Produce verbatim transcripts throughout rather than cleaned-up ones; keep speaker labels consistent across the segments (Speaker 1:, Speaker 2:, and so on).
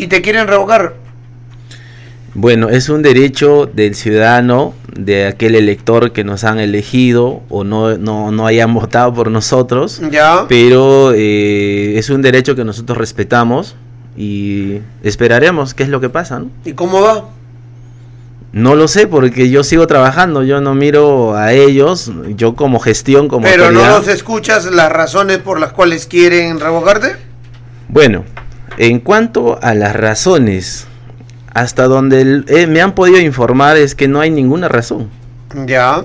Speaker 1: y te quieren revocar.
Speaker 2: Bueno, es un derecho del ciudadano, de aquel elector que nos han elegido o no, no, no hayan votado por nosotros,
Speaker 1: ya.
Speaker 2: Pero eh, es un derecho que nosotros respetamos y esperaremos qué es lo que pasa, ¿no?
Speaker 1: ¿Y cómo va?
Speaker 2: No lo sé, porque yo sigo trabajando, yo no miro a ellos, yo como gestión, como
Speaker 1: ¿Pero
Speaker 2: autoridad.
Speaker 1: no los escuchas las razones por las cuales quieren revocarte?
Speaker 2: Bueno, en cuanto a las razones, hasta donde el, eh, me han podido informar es que no hay ninguna razón.
Speaker 1: Ya.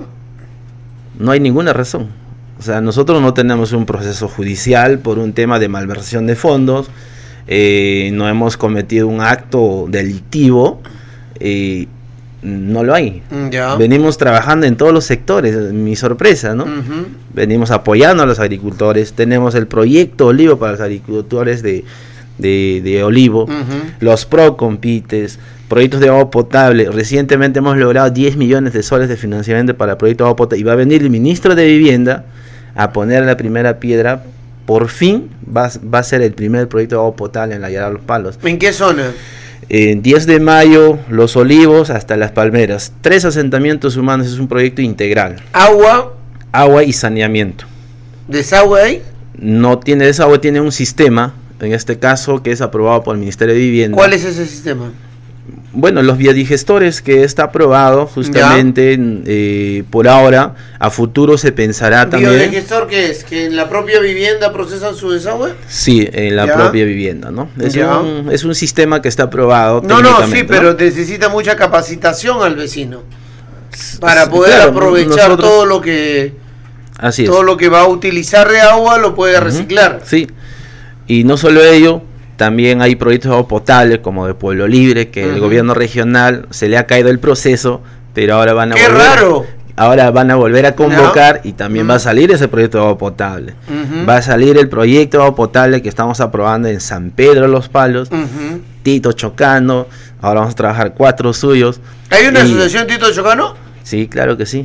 Speaker 2: No hay ninguna razón. O sea, nosotros no tenemos un proceso judicial por un tema de malversación de fondos, eh, no hemos cometido un acto delictivo, eh, no lo hay.
Speaker 1: Ya.
Speaker 2: Venimos trabajando en todos los sectores, mi sorpresa, ¿no?
Speaker 1: Uh-huh.
Speaker 2: Venimos apoyando a los agricultores, tenemos el proyecto Olivo para los agricultores de, de, de Olivo,
Speaker 1: Uh-huh.
Speaker 2: los Procompites, proyectos de agua potable. Recientemente hemos logrado diez millones de soles de financiamiento para proyectos de agua potable y va a venir el ministro de Vivienda a poner la primera piedra. Por fin va, va a ser el primer proyecto de agua potable en la Llanada de los Palos.
Speaker 1: ¿En qué zona?
Speaker 2: En diez de mayo, Los Olivos hasta Las Palmeras. Tres asentamientos humanos, es un proyecto integral.
Speaker 1: ¿Agua?
Speaker 2: Agua y saneamiento.
Speaker 1: ¿Desagüe ahí?
Speaker 2: No tiene desagüe, tiene un sistema, en este caso, que es aprobado por el Ministerio de Vivienda.
Speaker 1: ¿Cuál es ese sistema?
Speaker 2: Bueno, los biodigestores, que está aprobado justamente eh, por ahora. A futuro se pensará también.
Speaker 1: ¿Biodigestor qué es? ¿Que en la propia vivienda procesan su desagüe?
Speaker 2: Sí, en la
Speaker 1: ¿Ya?
Speaker 2: propia vivienda, ¿no? Es
Speaker 1: ¿Ya?
Speaker 2: un, es un sistema que está aprobado.
Speaker 1: No, no, sí,
Speaker 2: técnicamente,
Speaker 1: pero
Speaker 2: ¿no?
Speaker 1: necesita mucha capacitación al vecino para
Speaker 2: Sí,
Speaker 1: poder
Speaker 2: claro,
Speaker 1: aprovechar
Speaker 2: nosotros-
Speaker 1: todo lo que
Speaker 2: Así es.
Speaker 1: todo lo que va a utilizar de agua lo puede
Speaker 2: Ujú,
Speaker 1: reciclar.
Speaker 2: Sí, y no solo ello, también hay proyectos de agua potable como de Pueblo Libre, que
Speaker 1: Ujú.
Speaker 2: el gobierno regional se le ha caído el proceso, pero ahora van a
Speaker 1: ¡Qué
Speaker 2: volver,
Speaker 1: raro!
Speaker 2: ahora van a volver a convocar y también
Speaker 1: Ujú.
Speaker 2: va a salir ese proyecto de agua potable.
Speaker 1: Ujú.
Speaker 2: Va a salir el proyecto de agua potable que estamos aprobando en San Pedro de los Palos,
Speaker 1: Ujú.
Speaker 2: Tito Chocano, ahora vamos a trabajar cuatro suyos.
Speaker 1: ¿Hay una
Speaker 2: Y-
Speaker 1: asociación Tito Chocano?
Speaker 2: Sí, claro que sí.